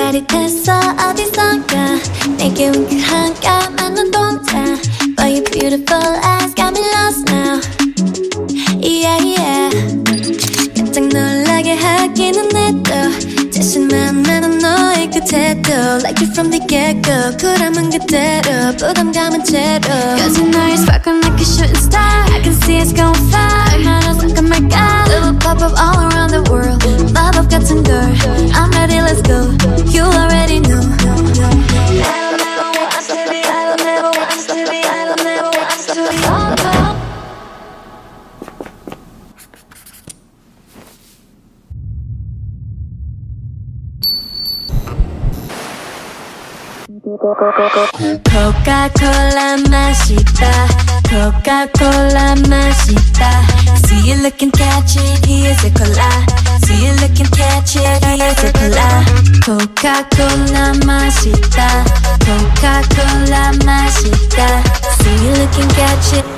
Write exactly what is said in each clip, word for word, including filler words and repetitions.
짜릿했어 어디선가 내게 윙크한 까만 눈동자 But your beautiful eyes got me lost now Yeah yeah 깜짝 놀라게 하기는 해도 자신만 나는 너의 그 태도 Like you from the get-go 쿨함은 그대로 부담감은 제로 Cause you know you're sparkling like a shooting star I can see it's going far 얼마나 상큼할까 Little pop-up all around the world 마법 같은 걸 I'm ready let's go You already know I don't never want to be I don't never want to be I don't never want to be oh, oh. 코카콜라 맛있다 코카콜라 맛있다 See you looking catch it here's a cola See you looking catch it here's a cola 코카콜라 맛있다 코카콜라 맛있다 See you looking catch it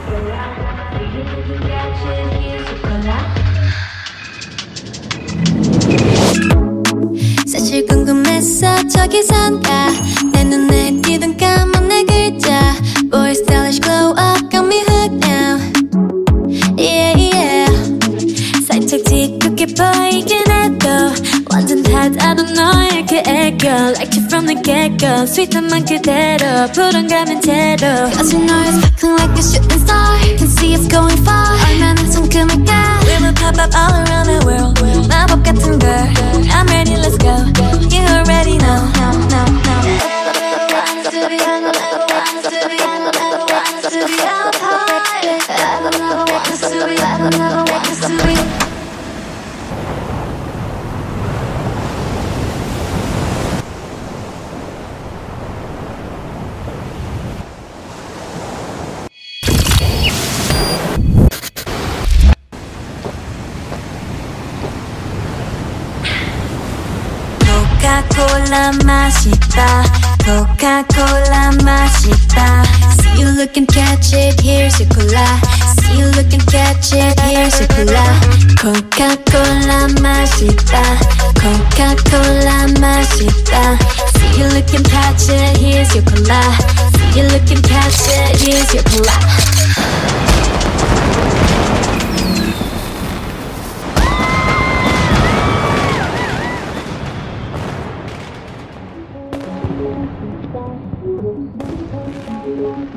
사실 궁금했어 저기선가 내 눈에 띄던 까만 내 글자 Boy stylish glow up got me hooked now Yeah yeah 살짝 짓궂게 보이긴 해도 완전 닫아도 너의 그 애교 Like you from the get-go 스윗한 만 그대로 불안감은 제로 Cause you know you're sparkling like a shooting star Can see it's going far 얼마나 상큼할까 We will pop up all around the world 마법 같은 걸 I'm ready let's go You already know no, no, no. I don't want to be I don't ever want to be I don't ever want to be out high I don't ever want to be I don't ever want to be 코카콜라 맛있다 코카콜라 맛있다 See you looking catch it here's your cola See you looking catch it here's your cola 코카콜라 맛있다 코카콜라 맛있다 See you looking catch it here's your cola See you looking catch it here's your cola Thank you.